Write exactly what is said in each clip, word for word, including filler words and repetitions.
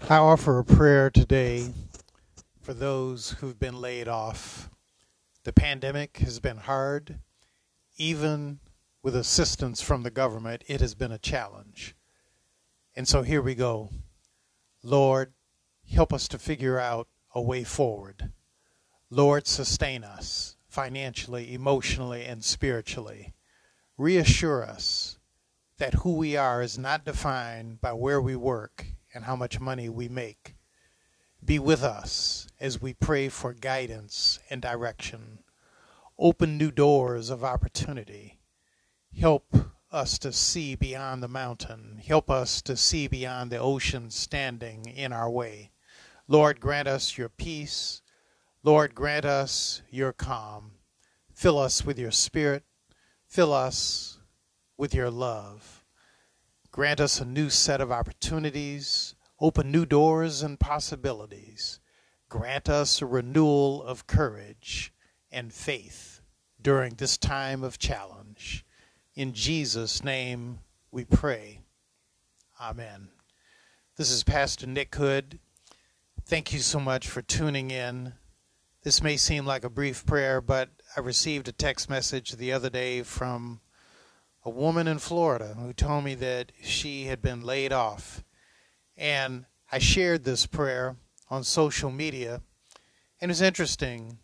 I offer a prayer today for those who've been laid off. The pandemic has been hard. Even with assistance from the government, it has been a challenge. And so here we go. Lord, help us to figure out a way forward. Lord, sustain us financially, emotionally, and spiritually. Reassure us that who we are is not defined by where we work and how much money we make. Be with us as we pray for guidance and direction. Open new doors of opportunity. Help us to see beyond the mountain. Help us to see beyond the ocean standing in our way. Lord, grant us your peace. Lord, grant us your calm. Fill us with your spirit. Fill us with your love. Grant us a new set of opportunities. Open new doors and possibilities. Grant us a renewal of courage and faith during this time of challenge. In Jesus' name we pray. Amen. This is Pastor Nick Hood. Thank you so much for tuning in. This may seem like a brief prayer, but I received a text message the other day from a woman in Florida who told me that she had been laid off. And I shared this prayer on social media. And it was interesting.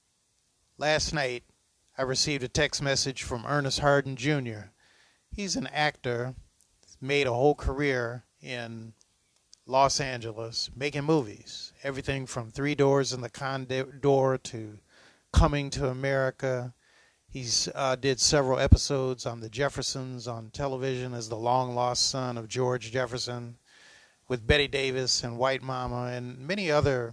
Last night, I received a text message from Ernest Harden Junior He's an actor, made a whole career in Los Angeles, making movies. Everything from Three Doors in the Condor to Coming to America. He's uh, did several episodes on the Jeffersons on television as the long-lost son of George Jefferson with Betty Davis and White Mama and many other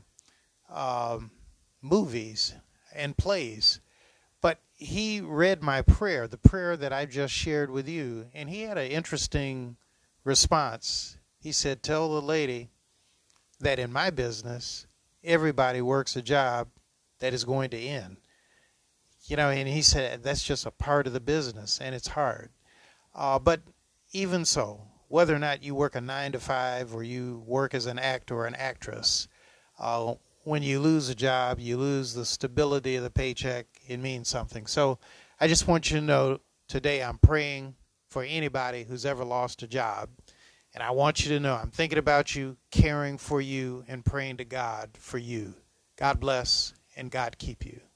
um, movies and plays. But he read my prayer, the prayer that I just shared with you, and he had an interesting response. He said, tell the lady that in my business, everybody works a job that is going to end. You know, and he said that's just a part of the business, and it's hard. Uh, but even so, whether or not you work a nine to five or you work as an actor or an actress, uh, when you lose a job, you lose the stability of the paycheck. It means something. So I just want you to know today I'm praying for anybody who's ever lost a job. And I want you to know I'm thinking about you, caring for you, and praying to God for you. God bless and God keep you.